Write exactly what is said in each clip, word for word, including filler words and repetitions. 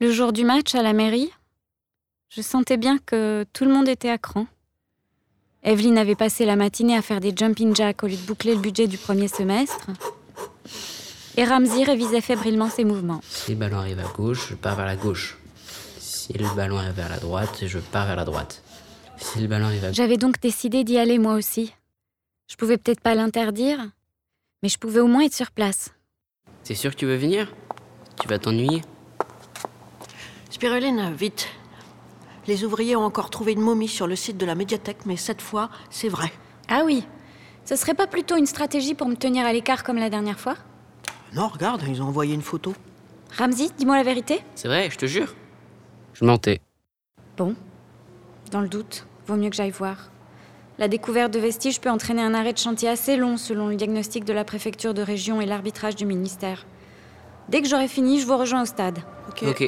Le jour du match à la mairie, je sentais bien que tout le monde était à cran. Evelyne avait passé la matinée à faire des jumping jacks au lieu de boucler le budget du premier semestre. Et Ramzy révisait fébrilement ses mouvements. Si le ballon arrive à gauche, je pars vers la gauche. Si le ballon arrive vers la droite, je pars vers la droite. Si le ballon arrive à... J'avais donc décidé d'y aller moi aussi. Je pouvais peut-être pas l'interdire, mais je pouvais au moins être sur place. T'es sûr que tu veux venir ? Tu vas t'ennuyer ? Spiruline, vite. Les ouvriers ont encore trouvé une momie sur le site de la médiathèque, mais cette fois, c'est vrai. Ah oui, ce serait pas plutôt une stratégie pour me tenir à l'écart comme la dernière fois ? Non, regarde, ils ont envoyé une photo. Ramzy, dis-moi la vérité. C'est vrai, je te jure. Je mentais. Bon, dans le doute, vaut mieux que j'aille voir. La découverte de vestiges peut entraîner un arrêt de chantier assez long selon le diagnostic de la préfecture de région et l'arbitrage du ministère. Dès que j'aurai fini, je vous rejoins au stade. Ok. Ok.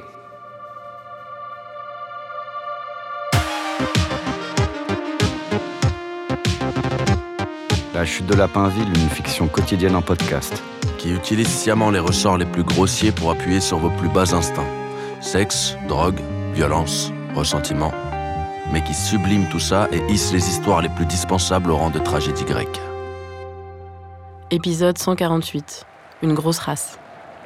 La chute de Lapinville, une fiction quotidienne en podcast. Qui utilise sciemment les ressorts les plus grossiers pour appuyer sur vos plus bas instincts. Sexe, drogue, violence, ressentiment. Mais qui sublime tout ça et hisse les histoires les plus dispensables au rang de tragédie grecque. Épisode cent quarante-huit. Une grosse race.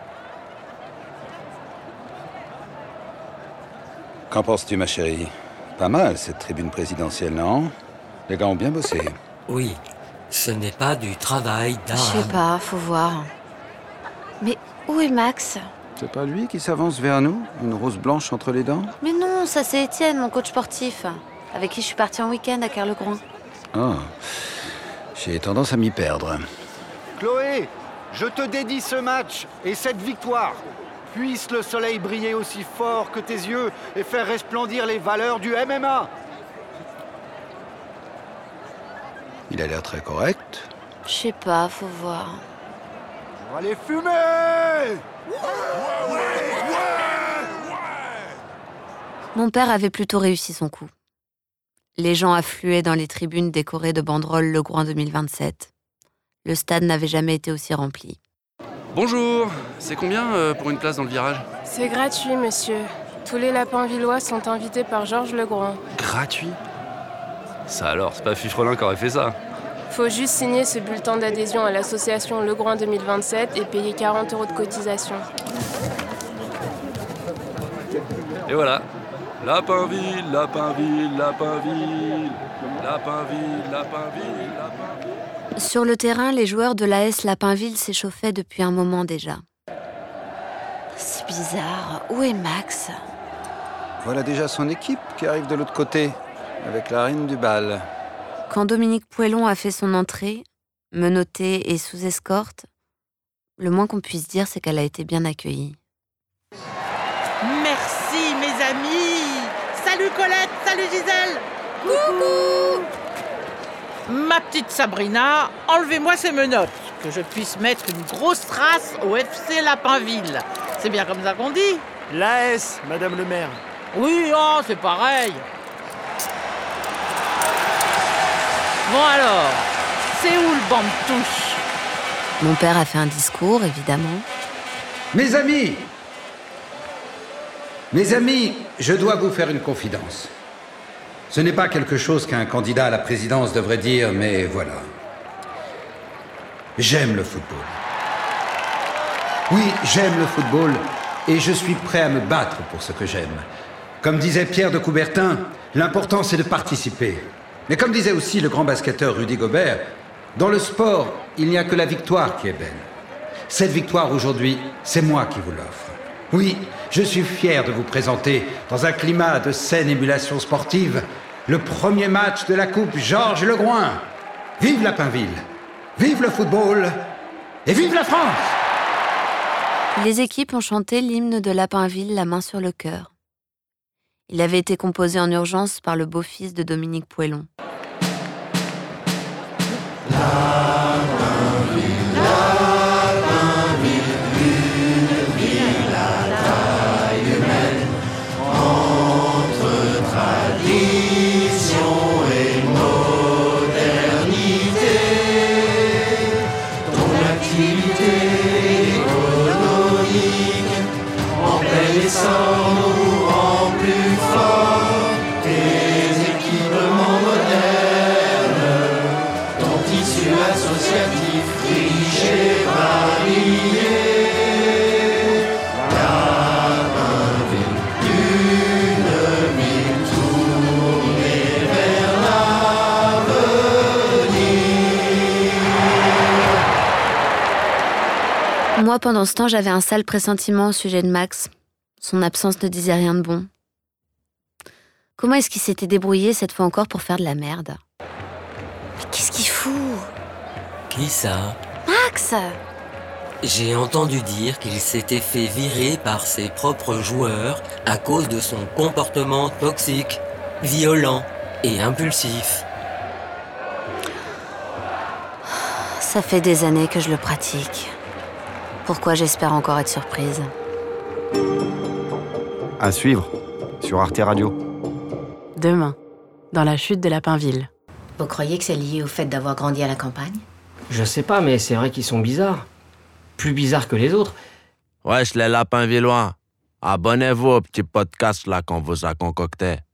Qu'en penses-tu, ma chérie ? Pas mal, cette tribune présidentielle, non ? Les gars ont bien bossé. Oui, ce n'est pas du travail Je d'art. sais pas, faut voir. Mais où est Max ? C'est pas lui qui s'avance vers nous, une rose blanche entre les dents ? Mais non, ça c'est Étienne, mon coach sportif, avec qui je suis partie en week-end à Carlegrand. Oh, j'ai tendance à m'y perdre. Chloé, je te dédie ce match et cette victoire. Puisse le soleil briller aussi fort que tes yeux et faire resplendir les valeurs du M M A. Il a l'air très correct. Je sais pas, faut voir. On va les fumer! Mon père avait plutôt réussi son coup. Les gens affluaient dans les tribunes décorées de banderoles Le Groin deux mille vingt-sept. Le stade n'avait jamais été aussi rempli. Bonjour, c'est combien euh, pour une place dans le virage ? C'est gratuit, monsieur. Tous les Lapinvillois sont invités par Georges Legrand. Gratuit ? Ça alors, c'est pas Fifrelin qui aurait fait ça. Faut juste signer ce bulletin d'adhésion à l'association Legrand deux mille vingt-sept et payer quarante euros de cotisation. Et voilà. Lapinville, Lapinville, Lapinville, Lapinville, Lapinville, Lapinville. Sur le terrain, les joueurs de l'A S Lapinville s'échauffaient depuis un moment déjà. C'est bizarre. Où est Max ? Voilà déjà son équipe qui arrive de l'autre côté, avec la reine du bal. Quand Dominique Poëlon a fait son entrée, menottée et sous escorte, le moins qu'on puisse dire, c'est qu'elle a été bien accueillie. Merci, mes amis. Salut Colette, salut Gisèle. Coucou. Ma petite Sabrina, enlevez-moi ces menottes, que je puisse mettre une grosse trace au F C Lapinville. C'est bien comme ça qu'on dit ? L'A S, madame le maire. Oui, oh, c'est pareil. Bon alors, c'est où le banc de touche ? Mon père a fait un discours, évidemment. Mes amis, mes amis, je dois vous faire une confidence. Ce n'est pas quelque chose qu'un candidat à la présidence devrait dire, mais voilà. J'aime le football. Oui, j'aime le football et je suis prêt à me battre pour ce que j'aime. Comme disait Pierre de Coubertin, l'important c'est de participer. Mais comme disait aussi le grand basketteur Rudy Gobert, dans le sport, il n'y a que la victoire qui est belle. Cette victoire aujourd'hui, c'est moi qui vous l'offre. Oui, je suis fier de vous présenter, dans un climat de saine émulation sportive, le premier match de la Coupe Georges Legroin. Vive Lapinville, vive le football et vive la France! Les équipes ont chanté l'hymne de Lapinville, la main sur le cœur. Il avait été composé en urgence par le beau-fils de Dominique Poëlon. Lapinville, Lapinville, une ville à taille humaine, entre tradition et modernité, ton activité économique en plein essor. initiative riche et variée. La Pinville, une mille tournée vers l'avenir. Moi, pendant ce temps, j'avais un sale pressentiment au sujet de Max. Son absence ne disait rien de bon. Comment est-ce qu'il s'était débrouillé cette fois encore pour faire de la merde? Mais qu'est-ce qu'il fout? Qui ça? Max! J'ai entendu dire qu'il s'était fait virer par ses propres joueurs à cause de son comportement toxique, violent et impulsif. Ça fait des années que je le pratique. Pourquoi j'espère encore être surprise? À suivre, sur Arte Radio. Demain, dans la chute de la Pinville. Vous croyez que c'est lié au fait d'avoir grandi à la campagne? Je sais pas, mais c'est vrai qu'ils sont bizarres. Plus bizarres que les autres. Wesh, les lapins villois. Abonnez-vous au petit podcast là qu'on vous a concocté.